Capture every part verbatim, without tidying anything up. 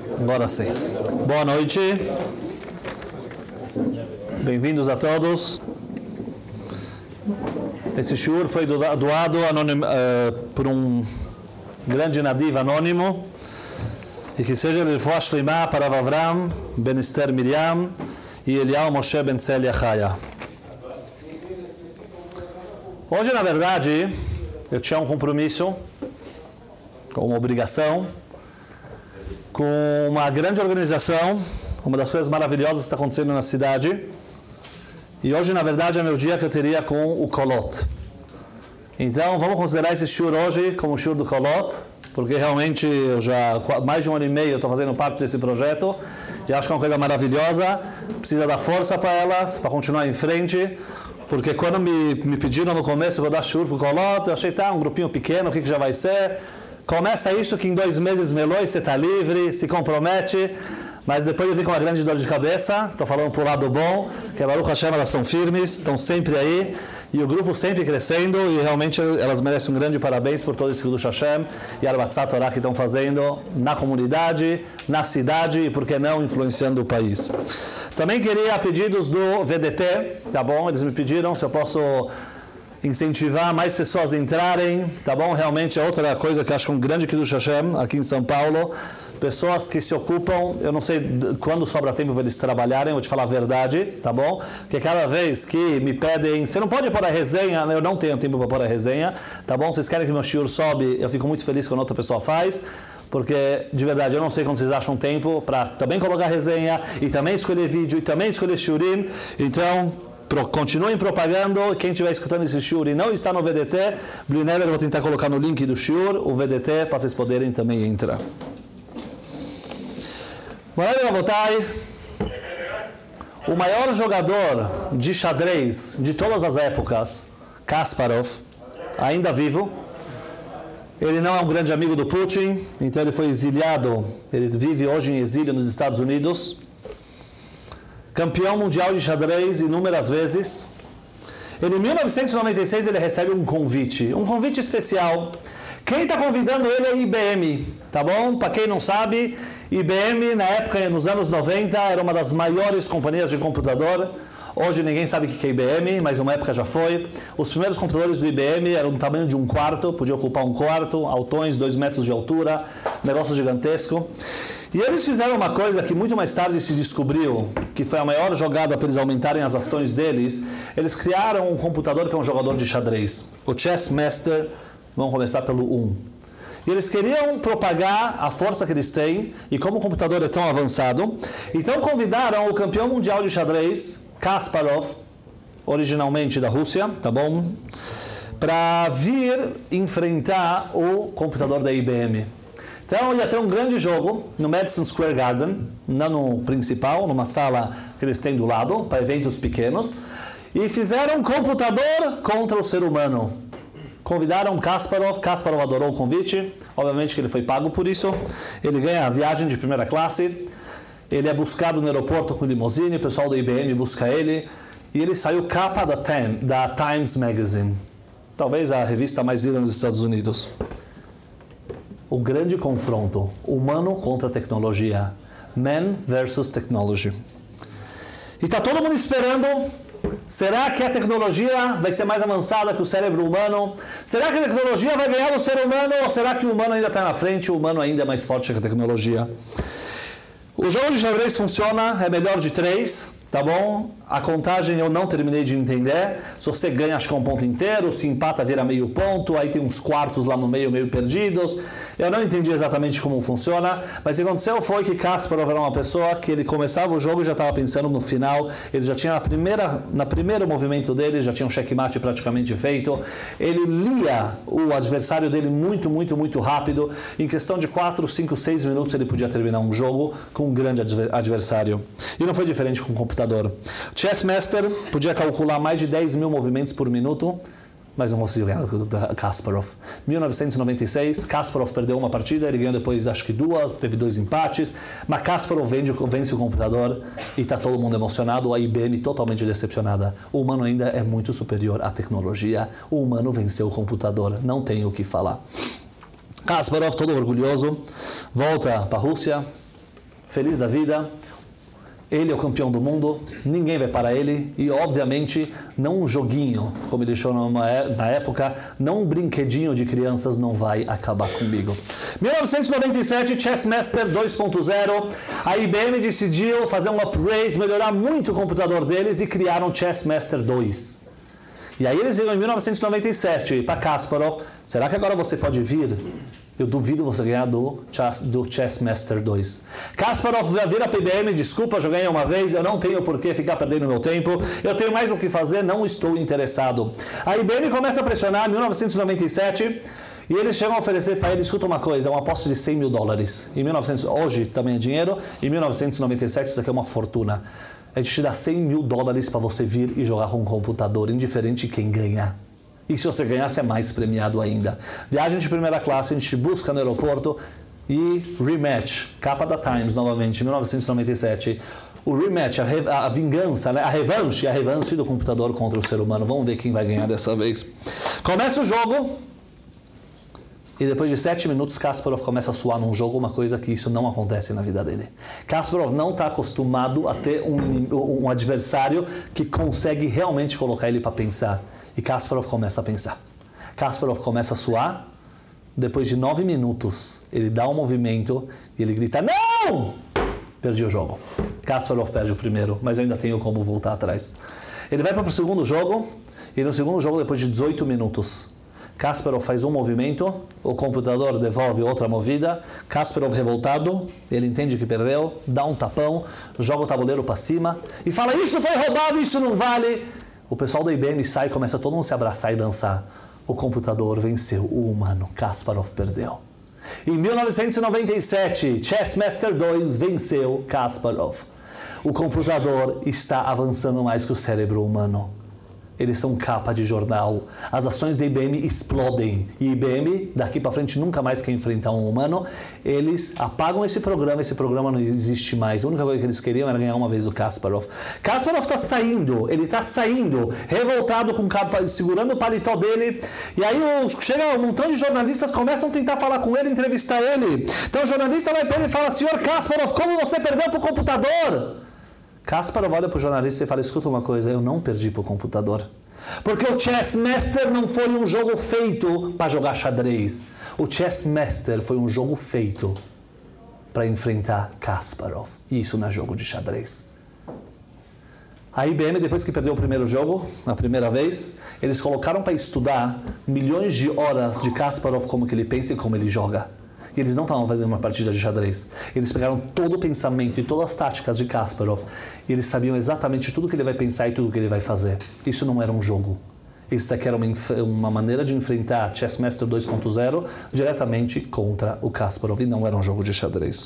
Agora sim. Boa noite. Bem-vindos a todos. Esse shiur foi doado anonim, uh, por um grande nadiv anônimo. E que seja ele refuah shleimah para Avram ben Esther Miriam e Eliyahu Moshe ben Celia Chaya. Hoje, na verdade, eu tinha um compromisso, uma obrigação, com uma grande organização, uma das coisas maravilhosas que está acontecendo na cidade. E hoje, na verdade, é meu dia que eu teria com o Kolot. Então, vamos considerar esse shiur hoje como o shiur do Kolot, porque realmente eu já mais de um ano e meio estou fazendo parte desse projeto e acho que é uma coisa maravilhosa. Precisa dar força para elas, para continuar em frente. Porque quando me, me pediram no começo para dar shiur para o Kolot, eu achei, tá, um grupinho pequeno, o que, que já vai ser? Começa isso que em dois meses melhor você está livre, se compromete, mas depois eu vi com uma grande dor de cabeça. Estou falando para o lado bom, que a Baruch Hashem, elas estão firmes, estão sempre aí, e o grupo sempre crescendo, e realmente elas merecem um grande parabéns por todo esse Kiddush Hashem e a Arbatzat Torah que estão fazendo na comunidade, na cidade e, por que não, influenciando o país. Também queria pedidos do V D T, tá bom? Eles me pediram se eu posso incentivar mais pessoas a entrarem, tá bom? Realmente é outra coisa que eu acho que é um grande Kiddush Hashem aqui em São Paulo. Pessoas que se ocupam, eu não sei quando sobra tempo para eles trabalharem, vou te falar a verdade, tá bom? Porque cada vez que me pedem, você não pode pôr a resenha, eu não tenho tempo para pôr a resenha, tá bom? Vocês querem que meu shiur sobe, eu fico muito feliz quando outra pessoa faz, porque, de verdade, eu não sei quando vocês acham tempo para também colocar resenha, e também escolher vídeo, e também escolher shiurim. Então, pro, continuem propagando. Quem estiver escutando esse shiur e não está no V D T, Blinelli, eu vou tentar colocar no link do shiur, o V D T, para vocês poderem também entrar. O maior jogador de xadrez de todas as épocas, Kasparov, ainda vivo. Ele não é um grande amigo do Putin, então ele foi exiliado, ele vive hoje em exílio nos Estados Unidos. Campeão mundial de xadrez inúmeras vezes. Ele, em mil novecentos e noventa e seis, ele recebe um convite, um convite especial. Quem está convidando ele é a I B M, tá bom? Para quem não sabe, I B M, na época, nos anos noventa, era uma das maiores companhias de computador. Hoje ninguém sabe o que é I B M, mas uma época já foi. Os primeiros computadores do I B M eram do tamanho de um quarto, podia ocupar um quarto, altões, dois metros de altura, negócio gigantesco. E eles fizeram uma coisa que muito mais tarde se descobriu, que foi a maior jogada para eles aumentarem as ações deles. Eles criaram um computador que é um jogador de xadrez, o Chess Master. Vamos começar pelo um. E eles queriam propagar a força que eles têm e como o computador é tão avançado. Então convidaram o campeão mundial de xadrez, Kasparov, originalmente da Rússia, tá bom? Para vir enfrentar o computador da I B M. Então ia ter um grande jogo no Madison Square Garden, não no principal, numa sala que eles têm do lado, para eventos pequenos. E fizeram um computador contra o ser humano. Convidaram Kasparov, Kasparov adorou o convite, obviamente que ele foi pago por isso. Ele ganha a viagem de primeira classe, ele é buscado no aeroporto com limousine, o pessoal da I B M busca ele, e ele saiu capa da, Time, da Times Magazine, talvez a revista mais lida nos Estados Unidos. O grande confronto, humano contra tecnologia, man versus technology. E está todo mundo esperando. Será que a tecnologia vai ser mais avançada que o cérebro humano? Será que a tecnologia vai ganhar o ser humano? Ou será que o humano ainda está na frente e o humano ainda é mais forte que a tecnologia? O jogo de xadrez funciona, é melhor de três, tá bom? A contagem eu não terminei de entender. Se você ganha, acho que é um ponto inteiro. Se empata, vira meio ponto. Aí tem uns quartos lá no meio, meio perdidos. Eu não entendi exatamente como funciona. Mas o que aconteceu foi que Kasparov era uma pessoa que ele começava o jogo e já estava pensando no final. Ele já tinha, na primeira, na primeiro movimento dele, já tinha um checkmate praticamente feito. Ele lia o adversário dele muito, muito, muito rápido. Em questão de quatro, cinco, seis minutos, ele podia terminar um jogo com um grande adversário. E não foi diferente com o computador. Chess Master podia calcular mais de dez mil movimentos por minuto, mas não conseguiu ganhar o Kasparov. mil novecentos e noventa e seis, Kasparov perdeu uma partida, ele ganhou depois acho que duas, teve dois empates, mas Kasparov vence, vence o computador e está todo mundo emocionado, a I B M totalmente decepcionada. O humano ainda é muito superior à tecnologia, o humano venceu o computador, não tem o que falar. Kasparov, todo orgulhoso, volta para a Rússia, feliz da vida. Ele é o campeão do mundo, ninguém vai parar ele e, obviamente, não um joguinho, como ele chamou na época, não um brinquedinho de crianças não vai acabar comigo. mil novecentos e noventa e sete, Chessmaster dois ponto zero, a I B M decidiu fazer um upgrade, melhorar muito o computador deles e criaram o Chessmaster dois. E aí eles viram em mil novecentos e noventa e sete para Kasparov, será que agora você pode vir? Eu duvido você ganhar do, do Chessmaster dois. Kasparov vira para a I B M, desculpa, eu ganhei uma vez, eu não tenho por que ficar perdendo meu tempo, eu tenho mais o que fazer, não estou interessado. A I B M começa a pressionar em mil novecentos e noventa e sete e eles chegam a oferecer para ele, escuta uma coisa, uma aposta de cem mil dólares. Em mil e novecentos, hoje também é dinheiro, em mil novecentos e noventa e sete isso aqui é uma fortuna. A gente te dá cem mil dólares para você vir e jogar com um computador, indiferente quem ganhar. E se você ganhar, você é mais premiado ainda. Viagem de primeira classe, a gente busca no aeroporto e rematch, capa da Times novamente, mil novecentos e noventa e sete. O rematch, a, re, a vingança, né? a revanche, a revanche do computador contra o ser humano. Vamos ver quem vai ganhar dessa vez. Começa o jogo e depois de sete minutos Kasparov começa a suar num jogo, uma coisa que isso não acontece na vida dele. Kasparov não está acostumado a ter um, um adversário que consegue realmente colocar ele para pensar. E Kasparov começa a pensar. Kasparov começa a suar. Depois de nove minutos, ele dá um movimento e ele grita, não! Perdi o jogo. Kasparov perde o primeiro, mas eu ainda tenho como voltar atrás. Ele vai para o segundo jogo, e no segundo jogo, depois de dezoito minutos, Kasparov faz um movimento, o computador devolve outra movida, Kasparov revoltado, ele entende que perdeu, dá um tapão, joga o tabuleiro para cima e fala, isso foi roubado, isso não vale. O pessoal da I B M sai e começa todo mundo a se abraçar e dançar. O computador venceu, o humano, Kasparov perdeu. Em mil novecentos e noventa e sete, Chessmaster dois venceu Kasparov. O computador está avançando mais que o cérebro humano. Eles são capa de jornal. As ações da I B M explodem. E I B M, daqui para frente, nunca mais quer enfrentar um humano. Eles apagam esse programa, esse programa não existe mais. A única coisa que eles queriam era ganhar uma vez do Kasparov. Kasparov está saindo, ele está saindo, revoltado, com capa, segurando o paletó dele. E aí chega um montão de jornalistas, começam a tentar falar com ele, entrevistar ele. Então o jornalista vai para ele e fala, senhor Kasparov, como você perdeu para o computador? Kasparov olha para o jornalista e fala, escuta uma coisa, eu não perdi para o computador. Porque o Chessmaster não foi um jogo feito para jogar xadrez. O Chessmaster foi um jogo feito para enfrentar Kasparov. E isso não é jogo de xadrez. A I B M, depois que perdeu o primeiro jogo, na primeira vez, eles colocaram para estudar milhões de horas de Kasparov, como que ele pensa e como ele joga. E eles não estavam fazendo uma partida de xadrez. Eles pegaram todo o pensamento e todas as táticas de Kasparov. E eles sabiam exatamente tudo que ele vai pensar e tudo que ele vai fazer. Isso não era um jogo. Isso daqui era uma, uma maneira de enfrentar Chessmaster dois ponto zero diretamente contra o Kasparov. E não era um jogo de xadrez.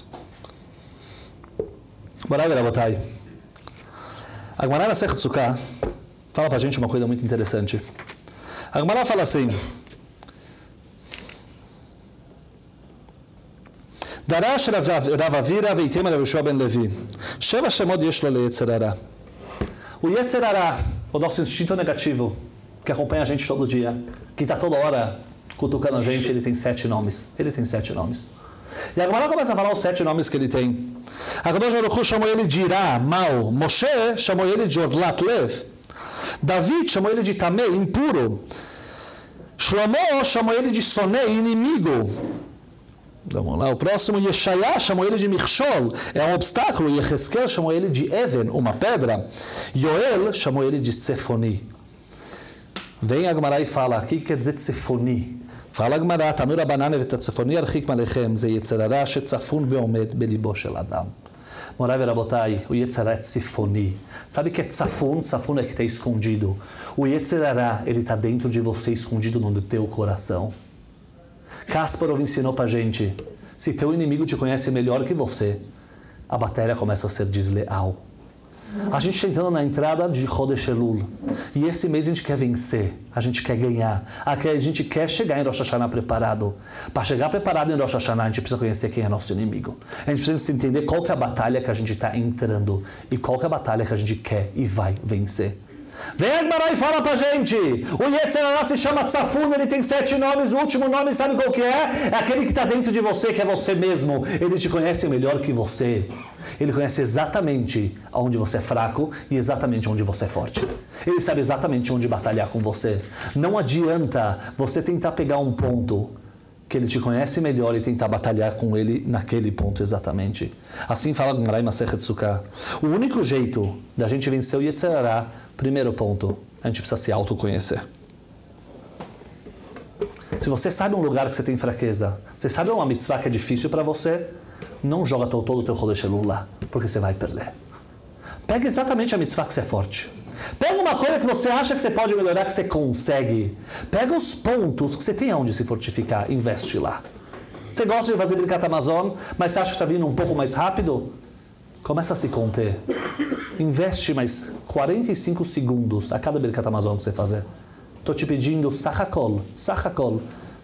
Morai Rabotai. A Gemara Masechet Sukkah fala pra gente uma coisa muito interessante. A Gemara fala assim... דרש רב אבירה והתאם רב יהושע בן לוי. שבע שמות יש לו ליצר הרע. O Yetzer Hara, o nosso instinto negativo, que acompanha a gente todo dia, que está toda hora cutucando a gente, ele tem sete nomes. Ele tem sete nomes. E a Gemara começa a falar os sete nomes que ele tem. A Kadosh Baruch Hu chamou ele de Ira, mal. Moshe chamou ele de Orlat Lev. David chamou ele de Tamé, impuro. Shlomo chamou ele de Soné, inimigo. Vamos lá, o próximo, Yeshaya, chamou ele de Michshol, é um obstáculo. Yecheskel chamou ele de Even, uma pedra. Yoel chamou ele de Tsefoni. Vem a Gemara e fala, o que quer dizer Tsefoni? Fala a Gemara, Tanura banana v'tatsefoni archik malechem, ze Yetzer hara shetzafun beomed belibo shel adam. Morai Rabotai, o Yetzer hara é Tsefoni. Sabe que é Tsafun? Tsafun é que está escondido. O Yetzer hara, ele está dentro de você, escondido no teu coração. Kasparov ensinou pra gente, se teu inimigo te conhece melhor que você, a batalha começa a ser desleal. A gente está entrando na entrada de Chodesh Elul, e esse mês a gente quer vencer, a gente quer ganhar, a gente quer chegar em Rosh Hashanah preparado. Para chegar preparado em Rosh Hashanah, a gente precisa conhecer quem é nosso inimigo. A gente precisa entender qual que é a batalha que a gente está entrando, e qual que é a batalha que a gente quer e vai vencer. Vem Agmará e fala pra gente. O Yetzer Hará se chama Tzafun, ele tem sete nomes. O último nome, sabe qual que é? É aquele que está dentro de você, que é você mesmo. Ele te conhece melhor que você. Ele conhece exatamente onde você é fraco e exatamente onde você é forte. Ele sabe exatamente onde batalhar com você. Não adianta você tentar pegar um ponto que ele te conhece melhor e tentar batalhar com ele naquele ponto exatamente. Assim fala Gmarai Masechet Sukkah. O único jeito da gente vencer o Yetzer Hará, primeiro ponto, a gente precisa se autoconhecer. Se você sabe um lugar que você tem fraqueza, você sabe uma mitzvah que é difícil para você, não joga todo o teu Chodesh Elul lá, porque você vai perder. Pega exatamente a mitzvah que você é forte. Pega uma coisa que você acha que você pode melhorar, que você consegue. Pega os pontos que você tem onde se fortificar, investe lá. Você gosta de fazer Birkat Hamazon, mas você acha que está vindo um pouco mais rápido? Começa a se conter. Investe mais quarenta e cinco segundos a cada Birkat Hamazon que você fazer. Estou te pedindo Sachakol, Sachakol,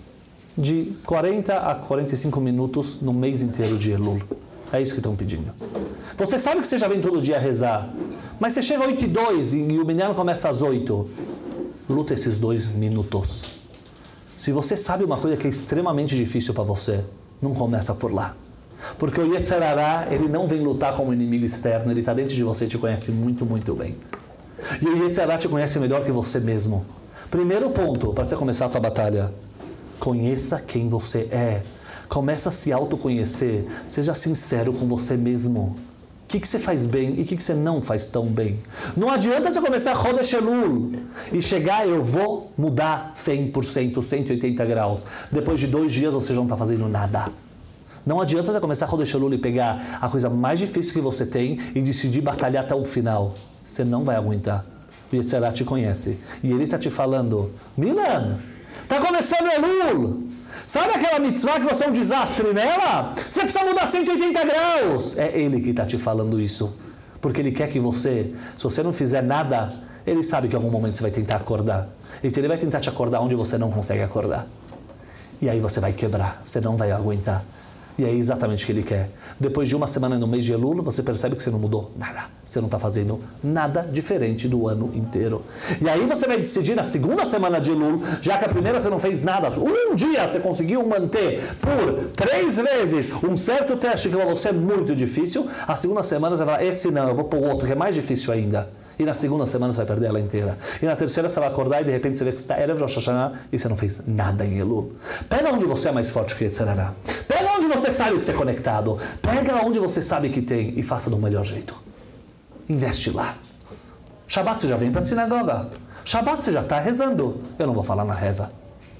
de quarenta a quarenta e cinco minutos no mês inteiro de Elul. É isso que estão pedindo. Você sabe que você já vem todo dia a rezar, mas você chega às oito e dois e o minyan começa às oito. Luta esses dois minutos. Se você sabe uma coisa que é extremamente difícil para você, não começa por lá. Porque o Yetzer Hará, ele não vem lutar como inimigo externo, ele está dentro de você e te conhece muito, muito bem. E o Yetzer Hará te conhece melhor que você mesmo. Primeiro ponto, para você começar a tua batalha, conheça quem você é. Começa a se autoconhecer. Seja sincero com você mesmo. O que, que você faz bem e o que, que você não faz tão bem. Não adianta você começar Chodesh Elul e chegar, eu vou mudar cem por cento, cento e oitenta graus. Depois de dois dias você já não está fazendo nada. Não adianta você começar Chodesh Elul e pegar a coisa mais difícil que você tem e decidir batalhar até o final. Você não vai aguentar. O Yetzer Hará te conhece. E ele está te falando, Milan, está começando Elul. Sabe aquela mitzvah que você é um desastre nela? Você precisa mudar cento e oitenta graus. É ele que está te falando isso. Porque ele quer que você, se você não fizer nada, ele sabe que em algum momento você vai tentar acordar. Então ele vai tentar te acordar onde você não consegue acordar. E aí você vai quebrar, você não vai aguentar. E é exatamente o que ele quer. Depois de uma semana no mês de Elul, você percebe que você não mudou nada. Você não está fazendo nada diferente do ano inteiro. E aí você vai decidir na segunda semana de Elul, já que a primeira você não fez nada, um dia você conseguiu manter por três vezes um certo teste que para você é muito difícil, a segunda semana você vai falar, esse não, eu vou para o outro que é mais difícil ainda. E na segunda semana você vai perder ela inteira. E na terceira você vai acordar e de repente você vê que você está Erev Rosh Hashanah e você não fez nada em Elul. Pega onde você é mais forte que Yetzer Hará. Pega onde você sabe que você é conectado. Pega onde você sabe que tem e faça do melhor jeito. Investe lá. Shabbat você já vem para a sinagoga. Shabbat você já está rezando. Eu não vou falar na reza.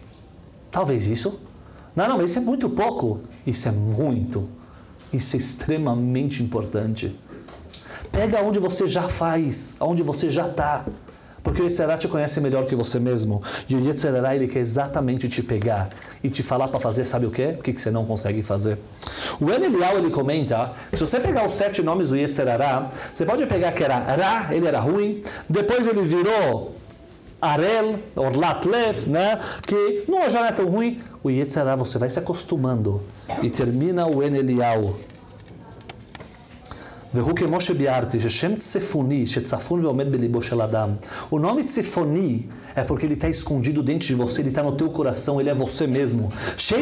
Talvez isso. Não, não, mas isso é muito pouco. Isso é muito. Isso é extremamente importante. Pega onde você já faz, onde você já está. Porque o Yetzer Hará te conhece melhor que você mesmo. E o Yetzer Hará, ele quer exatamente te pegar e te falar para fazer, sabe o quê? O que você não consegue fazer. O Ben Eliyahu, ele comenta, que se você pegar os sete nomes do Yetzer Hará, você pode pegar que era Ra, ele era ruim, depois ele virou Arel, ou Latlev, né? Que não, já não é tão ruim. O Yetzer Hará, você vai se acostumando. E termina o Ben Eliyahu. O nome Tzifoni é porque ele está escondido dentro de você, ele está no teu coração, ele é você mesmo.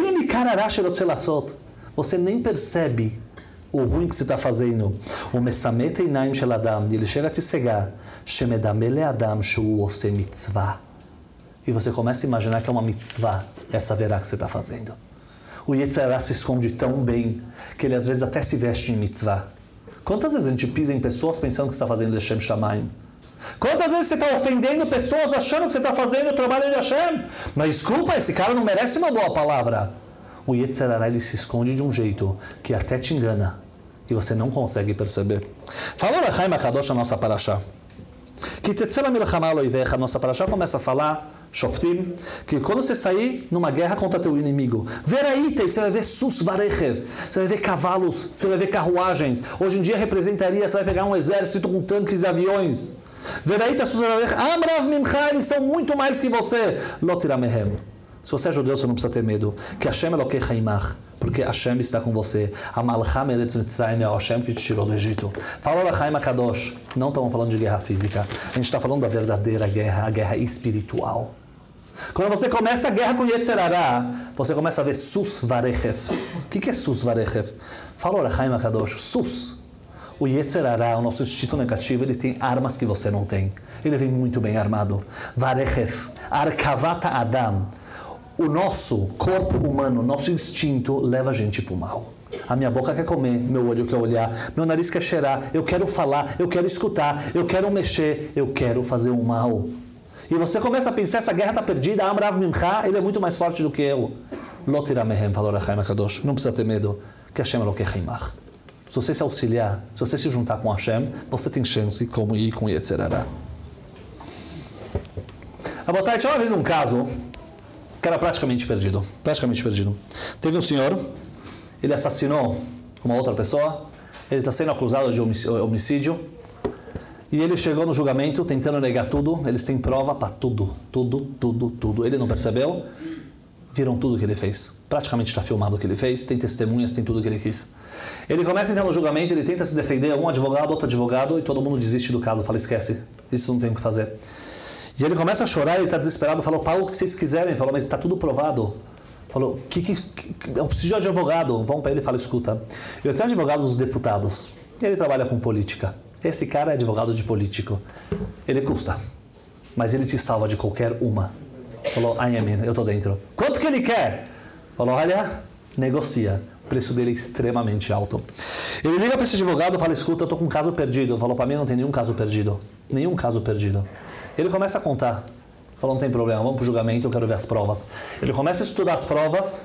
Você nem percebe o ruim que você está fazendo. O Mesamete Inaim Shel Adam, ele chega a te cegar. Shemedamele Adam Shu Ose Mitzvah. E você começa a imaginar que é uma mitzvah, essa verá que você está fazendo. O Yetzer Hará se esconde tão bem que ele às vezes até se veste em mitzvah. Quantas vezes a gente pisa em pessoas pensando que você está fazendo Hashem Shamayim? Quantas vezes você está ofendendo pessoas achando que você está fazendo o trabalho de Hashem? Mas desculpa, esse cara não merece uma boa palavra. O Yetzer Hará, ele se esconde de um jeito que até te engana e você não consegue perceber. Falou a Chaim HaKadosh, a nossa parashá. Que tetzela milchama loivecha, a nossa parashá começa a falar Shoftim, que quando você sair numa guerra contra teu inimigo, veraíte, você vai ver sus varechev, você vai ver cavalos, você vai ver carruagens. Hoje em dia representaria, você vai pegar um exército com tanques e aviões. Veraíte, sus varechev, amrav mimcha, eles são muito mais que você. Lotiramehem. Se você é judeu, você não precisa ter medo. Que Hashem Elokecha imach. Porque Hashem está com você. A Malcham Eretz Mitzrayim é o Hashem que te tirou do Egito. Falou L'chaim HaKadosh. Não estamos falando de guerra física. A gente está falando da verdadeira guerra, a guerra espiritual. Quando você começa a guerra com Yetzer Hara, você começa a ver Sus Varechev. O que, que é Sus Varechev? Falou L'chaim HaKadosh. Sus. O Yetzer Hara, o nosso instinto negativo, ele tem armas que você não tem. Ele vem muito bem armado. Varechev. Arkavata Adam. O nosso corpo humano, nosso instinto, leva a gente para o mal. A minha boca quer comer, meu olho quer olhar, meu nariz quer cheirar, eu quero falar, eu quero escutar, eu quero mexer, eu quero fazer o mal. E você começa a pensar, essa guerra está perdida, Amrav Mincha, ele é muito mais forte do que eu. Lotiramehem, falou L'chaim HaKadosh. Não precisa ter medo, que Hashem Elokeimach. Se você se auxiliar, se você se juntar com Hashem, você tem chance como ir com Yetzer Hara. Abotai, tinha uma vez um caso que era praticamente perdido. Praticamente perdido. Teve um senhor, ele assassinou uma outra pessoa, ele está sendo acusado de homicídio, e ele chegou no julgamento tentando negar tudo, eles têm prova para tudo, tudo, tudo, tudo. Ele não percebeu, viram tudo que ele fez. Praticamente está filmado o que ele fez, tem testemunhas, tem tudo que ele quis. Ele começa a entrar no julgamento, ele tenta se defender, um advogado, outro advogado, e todo mundo desiste do caso, fala, esquece, isso não tem o que fazer. E ele começa a chorar, ele está desesperado, falou, Paulo, o que vocês quiserem? Falou, mas está tudo provado. Falou, que, que, que, eu preciso de advogado. Vão para ele e falam, escuta, eu tenho advogado dos deputados, ele trabalha com política. Esse cara é advogado de político. Ele custa, mas ele te salva de qualquer uma. Falou, I am in, eu estou dentro. Quanto que ele quer? Falou, olha, negocia. O preço dele é extremamente alto. Ele liga para esse advogado e fala, escuta, eu estou com um caso perdido. Falou, para mim não tem nenhum caso perdido. Nenhum caso perdido. Ele começa a contar. Falou, não tem problema, vamos para o julgamento, eu quero ver as provas. Ele começa a estudar as provas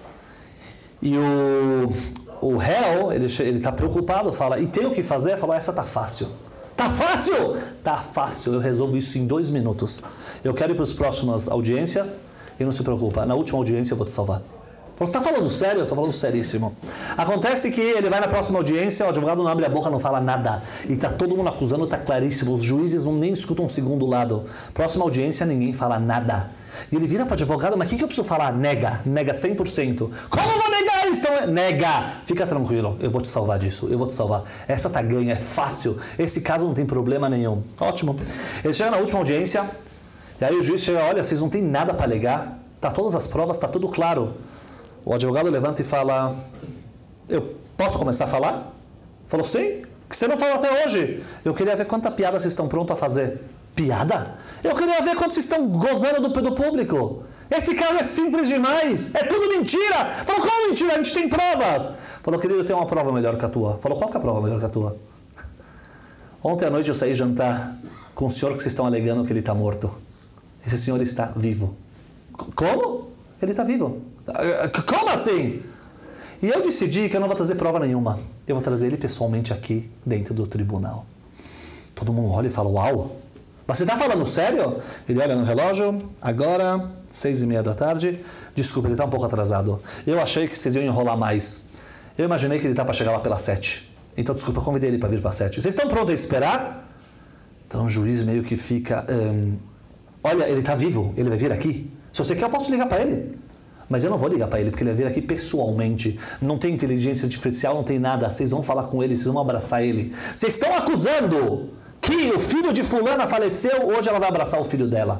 e o, o réu, ele está preocupado, fala, e tem o que fazer? Falou, essa tá fácil. Tá fácil? Tá fácil, eu resolvo isso em dois minutos. Eu quero ir para as próximas audiências e não se preocupa, na última audiência eu vou te salvar. Você está falando sério? Eu estou falando seríssimo. Acontece que ele vai na próxima audiência, o advogado não abre a boca, não fala nada. E está todo mundo acusando, está claríssimo. Os juízes não nem escutam um segundo lado. Próxima audiência, ninguém fala nada. E ele vira para o advogado, mas o que, que eu preciso falar? Nega. Nega cem por cento. Como eu vou negar isso? Então, nega. Fica tranquilo, eu vou te salvar disso. Eu vou te salvar. Essa tá ganha, é fácil. Esse caso não tem problema nenhum. Ótimo. Ele chega na última audiência, e aí o juiz chega, olha, vocês não tem nada para alegar. Tá todas as provas, tá tudo claro. O advogado levanta e fala, eu posso começar a falar? Falou, sim, que você não falou até hoje. Eu queria ver quanta piada vocês estão prontos a fazer. Piada? Eu queria ver quanto vocês estão gozando do, do público. Esse caso é simples demais. É tudo mentira. Falou, qual mentira? A gente tem provas. Falou, querido, eu tenho uma prova melhor que a tua. Falou, qual que é a prova melhor que a tua? Ontem à noite eu saí jantar com o senhor que vocês estão alegando que ele está morto. Esse senhor está vivo. Como? Ele está vivo. Como assim? E eu decidi que eu não vou trazer prova nenhuma. Eu vou trazer ele pessoalmente aqui dentro do tribunal. Todo mundo olha e fala, uau, mas você está falando sério? Ele olha no relógio, agora, seis e meia da tarde. Desculpa, ele está um pouco atrasado. Eu achei que vocês iam enrolar mais. Eu imaginei que ele está para chegar lá pelas sete. Então, desculpa, eu convidei ele para vir para sete. Vocês estão prontos a esperar? Então o juiz meio que fica, hum, olha, ele está vivo, ele vai vir aqui. Se você quer, eu posso ligar para ele. Mas eu não vou ligar para ele, porque ele vai vir aqui pessoalmente. Não tem inteligência artificial, não tem nada. Vocês vão falar com ele, vocês vão abraçar ele. Vocês estão acusando que o filho de fulana faleceu, hoje ela vai abraçar o filho dela.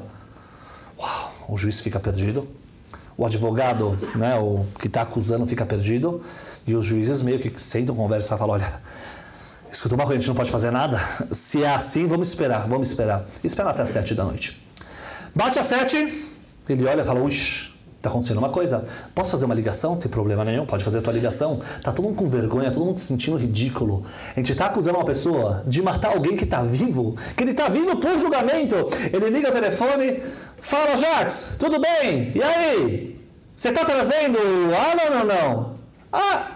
Uau, o juiz fica perdido. O advogado, né, o que está acusando, fica perdido. E os juízes meio que sentam, conversam e falam, olha, escuta uma coisa, a gente não pode fazer nada. Se é assim, vamos esperar, vamos esperar. Esperar até as sete da noite. Bate às sete, ele olha e fala, uix, está acontecendo uma coisa. Posso fazer uma ligação? Não tem problema nenhum, pode fazer a tua ligação. Está todo mundo com vergonha, todo mundo se sentindo ridículo. A gente está acusando uma pessoa de matar alguém que está vivo, que ele está vindo por julgamento. Ele liga o telefone, fala, Jax, tudo bem? E aí? Você está trazendo o Alan ou não? Ah,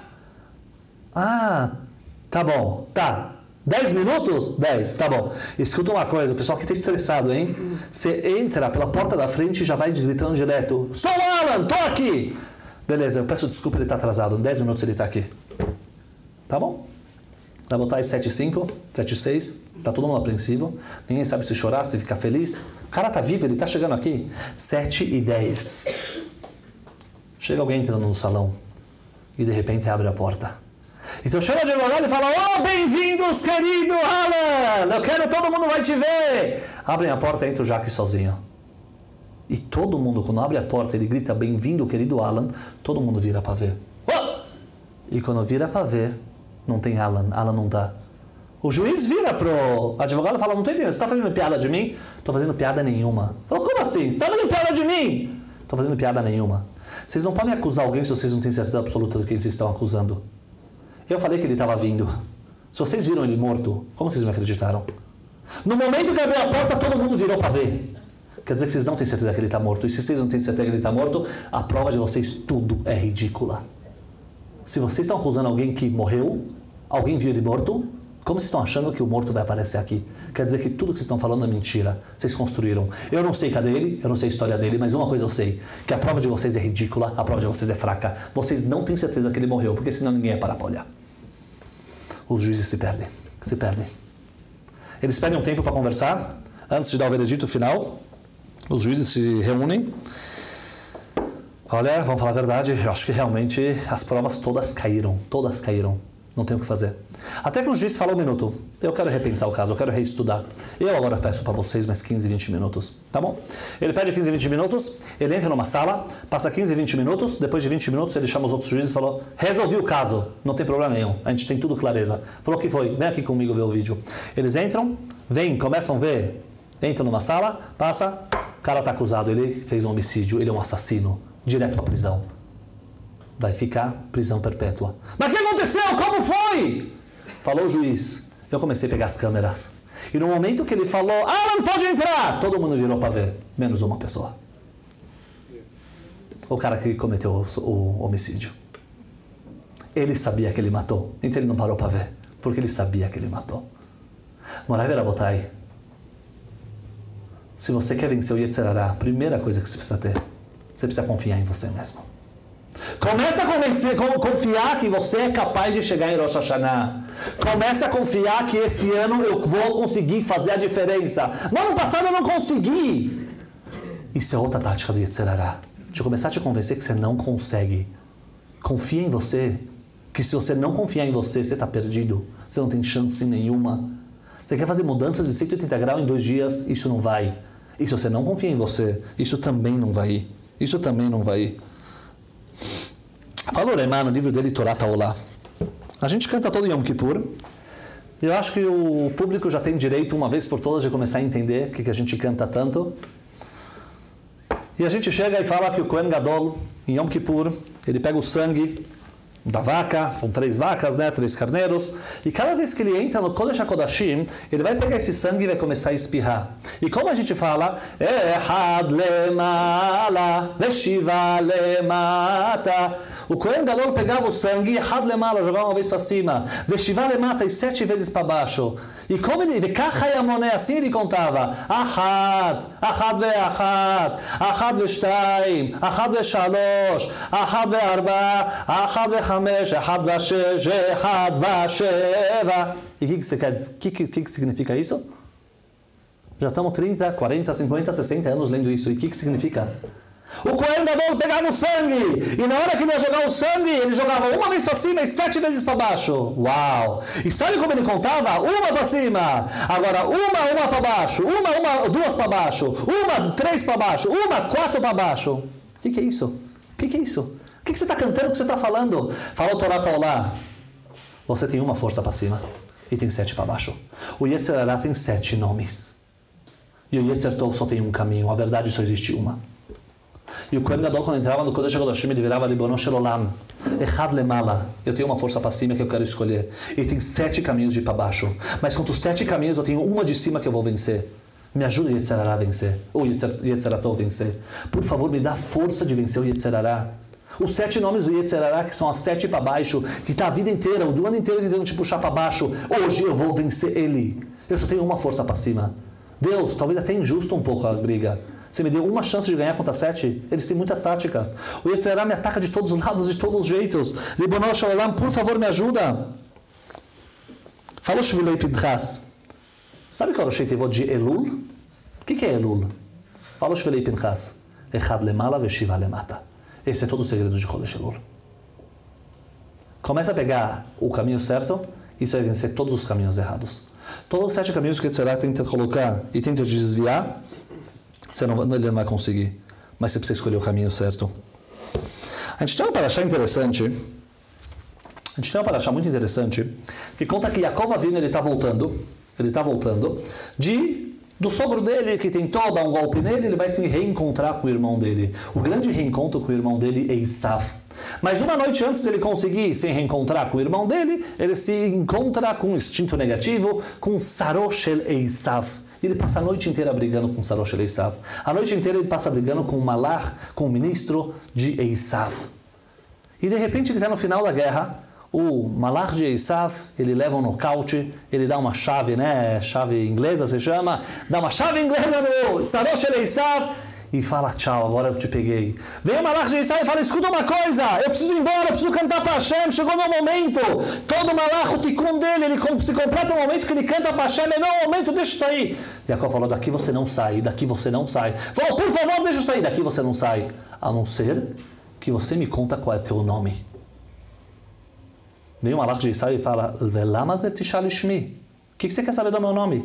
ah, tá bom, tá. Dez minutos? Dez, tá bom. Escuta uma coisa, o pessoal aqui tá estressado, hein? Você entra pela porta da frente e já vai gritando direto, sou o Alan, tô aqui! Beleza, eu peço desculpa, ele tá atrasado, em dez minutos ele tá aqui. Tá bom? Vai botar às sete e cinco, sete e seis, tá todo mundo apreensivo, ninguém sabe se chorar, se ficar feliz. O cara tá vivo, ele tá chegando aqui. sete e dez. Chega alguém entrando no salão. E de repente abre a porta. Então chama o advogado e fala, oh, bem-vindos, querido Alan, eu quero, todo mundo vai te ver. Abrem a porta e entra o Jaque sozinho. E todo mundo, quando abre a porta, ele grita, bem-vindo, querido Alan, todo mundo vira para ver. Oh! E quando vira para ver, não tem Alan, Alan não dá. O juiz vira pro advogado e fala, não estou entendendo, você está fazendo piada de mim? Estou fazendo piada nenhuma. Falou, como assim? Você está fazendo piada de mim? Estou fazendo piada nenhuma. Vocês não podem acusar alguém se vocês não têm certeza absoluta do que vocês estão acusando. Eu falei que ele estava vindo. Se vocês viram ele morto, como vocês me acreditaram? No momento que abriu a porta, todo mundo virou para ver. Quer dizer que vocês não têm certeza que ele está morto. E se vocês não têm certeza que ele está morto, a prova de vocês tudo é ridícula. Se vocês estão acusando alguém que morreu, alguém viu ele morto, como vocês estão achando que o morto vai aparecer aqui? Quer dizer que tudo que vocês estão falando é mentira. Vocês construíram. Eu não sei cadê ele, eu não sei a história dele, mas uma coisa eu sei, que a prova de vocês é ridícula, a prova de vocês é fraca. Vocês não têm certeza que ele morreu, porque senão ninguém ia parar para olhar. Os juízes se perdem, se perdem. Eles perdem um tempo para conversar, antes de dar o veredito final. Os juízes se reúnem. Olha, vamos falar a verdade, eu acho que realmente as provas todas caíram, todas caíram. Não tem o que fazer. Até que o juiz fala um minuto. Eu quero repensar o caso, eu quero reestudar. Eu agora peço para vocês mais quinze, vinte minutos. Tá bom? Ele pede quinze, vinte minutos, ele entra numa sala, passa quinze, vinte minutos, depois de vinte minutos ele chama os outros juízes e falou, resolvi o caso, não tem problema nenhum, a gente tem tudo clareza. Falou que foi, vem aqui comigo ver o vídeo. Eles entram, vêm, começam a ver, entram numa sala, passa, o cara está acusado, ele fez um homicídio, ele é um assassino, direto para a prisão. Vai ficar prisão perpétua. Mas o que aconteceu? Como foi? Falou o juiz. Eu comecei a pegar as câmeras. E no momento que ele falou, ah, não pode entrar, todo mundo virou para ver, menos uma pessoa. O cara que cometeu o, o homicídio. Ele sabia que ele matou, então ele não parou para ver, porque ele sabia que ele matou. Morai Verabotai, se você quer vencer o Yetzer Hara, a primeira coisa que você precisa ter, você precisa confiar em você mesmo. Começa a convencer, confiar que você é capaz de chegar em Rosh Hashanah. Começa a confiar que esse ano eu vou conseguir fazer a diferença. No ano passado eu não consegui. Isso é outra tática do Yetzer Hara. De começar a te convencer que você não consegue. Confia em você. Que se você não confiar em você, você está perdido. Você não tem chance nenhuma. Você quer fazer mudanças de cento e oitenta graus em dois dias? Isso não vai. E se você não confia em você, isso também não vai ir. Isso também não vai ir. Falou Reimá no livro dele, Torá Taolá. A gente canta todo Yom Kippur. E eu acho que o público já tem direito, uma vez por todas, de começar a entender o que, que a gente canta tanto. E a gente chega e fala que o Kohen Gadol, em Yom Kippur, ele pega o sangue da vaca, são três vacas, né, três carneiros, e cada vez que ele entra no Kodesh HaKodashim, ele vai pegar esse sangue e vai começar a espirrar. E como a gente fala, Ehad lemala, Veshiva lemata. O Kohen Gadol pegava o sangue, Ehad lemala, jogava uma vez para cima, Veshiva lemata, e sete vezes para baixo. E como ele, Vekachayamone, assim ele contava, Ahad, Ahad ve'achad, Ahad ve'shtaim, Ahad ve'shalosh, Ahad ve'arba, Ahad ve'chamesh, Ahad ve'shesh, Ahad ve'sheva. E o que, que você quer dizer? O que, que, que significa isso? Já estamos trinta, quarenta, cinquenta, sessenta anos lendo isso. E o que, que significa? O Kohen Gadol pegava o sangue, e na hora que ele ia jogar o sangue, ele jogava uma vez para cima e sete vezes para baixo. Uau! E sabe como ele contava? Uma para cima, agora uma, uma para baixo, uma, uma, duas para baixo, uma, três para baixo, uma, quatro para baixo. O que, que é isso? O que, que é isso? O que, que você está cantando? O que você está falando? Falou Torá Taolá. Você tem uma força para cima e tem sete para baixo. O Yetzer Hara tem sete nomes. E o Yetzer Tov só tem um caminho. A verdade só existe uma. E o Kohen Gadol, quando entrava no Kodesh HaKodashim, ele virava Ribono Shel Olam. Echad lemala. Eu tenho uma força para cima que eu quero escolher. E tem sete caminhos de ir para baixo. Mas contra os sete caminhos, eu tenho uma de cima que eu vou vencer. Me ajuda o Yetzer Hara a vencer. Ou o Yetzer Hara a vencer. Por favor, me dá força de vencer o Yetzer Hara. Os sete nomes do Yetzer Hara, que são as sete para baixo, que está a vida inteira, o ano inteiro tentando te puxar para baixo. Hoje eu vou vencer ele. Eu só tenho uma força para cima. Deus, talvez até injusto um pouco a briga. Você me deu uma chance de ganhar contra sete. Eles têm muitas táticas. O Yetzer Hara me ataca de todos os lados, de todos os jeitos. Ribono Shel Olam, por favor, me ajuda. Falou Shvilei Pinchas. Sabe qual é o Sheitevot de Elul? O que, que é Elul? Falou Shvilei Pinchas. Echad lemala veshiva lemata. Esse é todo o segredo de Chodesh Elul. Começa a pegar o caminho certo e você vai vencer todos os caminhos errados. Todos os sete caminhos que o Yetzirah tenta colocar e tenta desviar, você não, ele não vai conseguir. Mas você precisa escolher o caminho certo. A gente tem uma paraxá interessante. A gente tem uma paraxá muito interessante que conta que Yaakov Avinu ele está voltando, ele está voltando de do sogro dele que tentou dar um golpe nele, ele vai se reencontrar com o irmão dele. O grande reencontro com o irmão dele é Esav. Mas uma noite antes de ele conseguir se reencontrar com o irmão dele, ele se encontra com um instinto negativo, com Saroshel Esav. Ele passa a noite inteira brigando com Saroshel Esav. A noite inteira ele passa brigando com o Malach, com o ministro de Esav. E de repente ele está no final da guerra. O Malach de Esav, ele leva um nocaute, ele dá uma chave, né? Chave inglesa se chama. Dá uma chave inglesa no Saroshel Esav e fala, tchau, agora eu te peguei. Vem o Malach de Esav e fala, escuta uma coisa, eu preciso ir embora, eu preciso cantar para Hashem, chegou meu momento. Todo Malach, o tikkun dele, ele se completa o momento que ele canta para Hashem, é meu momento, deixa eu sair. Jacob falou, daqui você não sai, daqui você não sai. Falou, por favor, deixa eu sair, daqui você não sai. A não ser que você me conta qual é teu nome. Vem o Malach de Esav e fala, Velama ze tishal ishmi? O que você quer saber do meu nome?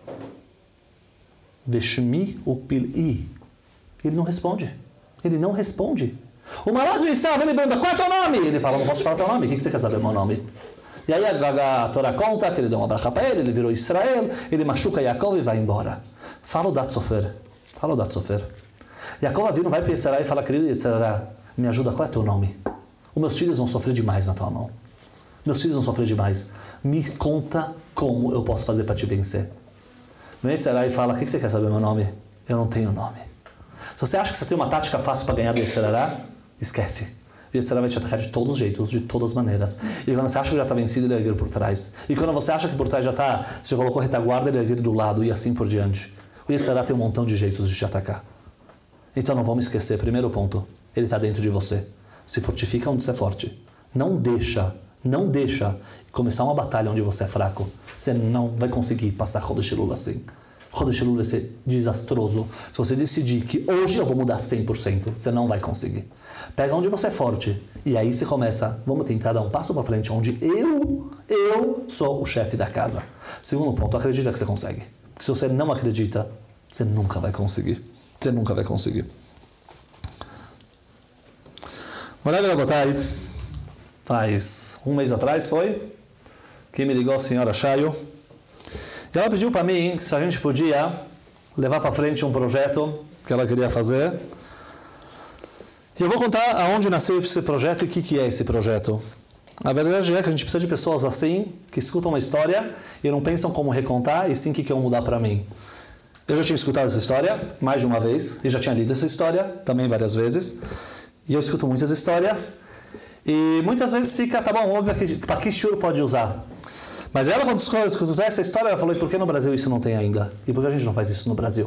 Veshmi upil'i. Ele não responde. Ele não responde. O Malach de Esav, ele pergunta, qual é teu nome? Ele fala, não posso falar teu nome. O que você quer saber do meu nome? E aí a, a Torá conta que ele deu uma bracha para ele, ele virou Israel, ele machuca Yaakov e vai embora. Fala o Dat Sofer. Fala o Dat Sofer. Yaakov Avinu vai para Yetzirah e fala, querido Yetzirah, me ajuda, qual é teu nome? Os meus filhos vão sofrer demais na tua mão. Meus filhos vão sofrer demais. Me conta como eu posso fazer para te vencer. O Yetzirah fala, o que você quer saber do meu nome? Eu não tenho nome. Se você acha que você tem uma tática fácil para ganhar do Yetzirah, esquece. O Yetzirah vai te atacar de todos os jeitos, de todas as maneiras. E quando você acha que já está vencido, ele vai vir por trás. E quando você acha que por trás já está, você já colocou retaguarda, ele vai vir do lado e assim por diante. O Yetzirah tem um montão de jeitos de te atacar. Então não vamos esquecer, primeiro ponto, ele está dentro de você. Se fortifica onde você é forte. Não deixa, não deixa começar uma batalha onde você é fraco. Você não vai conseguir passar Chodesh Elul assim. Chodesh Elul vai ser desastroso. Se você decidir que hoje eu vou mudar cem por cento, você não vai conseguir. Pega onde você é forte e aí você começa, vamos tentar dar um passo para frente, onde eu, eu sou o chefe da casa. Segundo ponto, acredita que você consegue. Porque se você não acredita, você nunca vai conseguir. Você nunca vai conseguir. Olha, Rabotai, faz um mês atrás foi, que me ligou a senhora Chayo. E ela pediu para mim se a gente podia levar para frente um projeto que ela queria fazer. E eu vou contar aonde nasceu esse projeto e o que, que é esse projeto. A verdade é que a gente precisa de pessoas assim, que escutam uma história e não pensam como recontar, e sim o que, que vão mudar para mim. Eu já tinha escutado essa história mais de uma vez, e já tinha lido essa história também várias vezes. E eu escuto muitas histórias, e muitas vezes fica, tá bom, óbvio, para que shiur pode usar? Mas ela, quando escutou essa história, ela falou, e por que no Brasil isso não tem ainda? E por que a gente não faz isso no Brasil?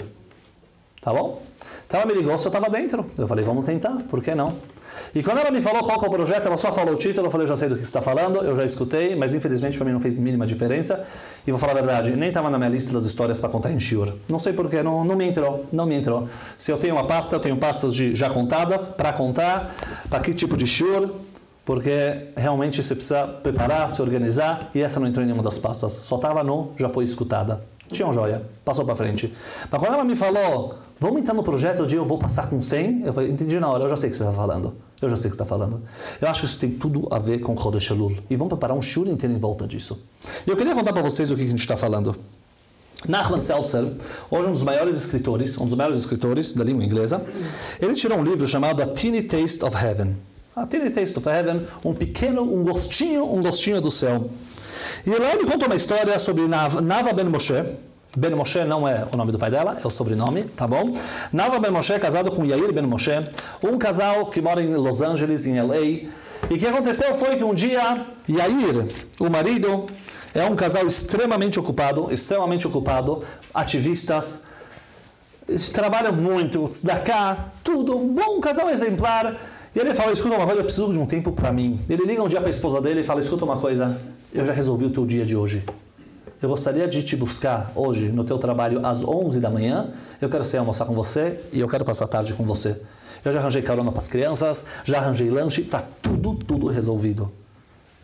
Tá bom? Então ela me ligou se eu estava dentro. Eu falei, vamos tentar, por que não? E quando ela me falou qual que é o projeto, ela só falou o título, eu falei, já sei do que você está falando, eu já escutei, mas infelizmente para mim não fez mínima diferença. E vou falar a verdade, nem estava na minha lista das histórias para contar em shiur. Não sei porquê, não, não me entrou, não me entrou. Se eu tenho uma pasta, eu tenho pastas de já contadas para contar, para que tipo de shiur, porque realmente você precisa preparar, se organizar, e essa não entrou em nenhuma das pastas. Só estava no, já foi escutada. Tinha um joia, passou para frente. Mas quando ela me falou, vamos entrar no projeto de eu vou passar com cem, eu falei, entendi na hora, eu já sei o que você está falando. Eu já sei o que você está falando. Eu acho que isso tem tudo a ver com Chodesh Elul. E vamos preparar um shiur inteiro em volta disso. E eu queria contar para vocês o que a gente está falando. Nachman Seltzer, hoje um dos maiores escritores, um dos maiores escritores da língua inglesa, ele tirou um livro chamado A Teeny Taste of Heaven. A Teeny Taste of Heaven, um pequeno, um gostinho, um gostinho do céu. E lá ele conta uma história sobre Nav, Nava Ben Moshe. Ben Moshe não é o nome do pai dela, é o sobrenome, tá bom? Nava Ben Moshe é casado com Yair Ben Moshe, um casal que mora em Los Angeles, em L A. E o que aconteceu foi que um dia, Yair, o marido, é um casal extremamente ocupado, extremamente ocupado, ativistas, trabalham muito, da cá, tudo, bom, casal exemplar. E ele fala, escuta uma coisa, eu preciso de um tempo para mim. Ele liga um dia para a esposa dele e fala, escuta uma coisa, eu já resolvi o teu dia de hoje. Eu gostaria de te buscar hoje no teu trabalho às onze da manhã. Eu quero sair almoçar com você e eu quero passar a tarde com você. Eu já arranjei carona para as crianças, já arranjei lanche, está tudo, tudo resolvido.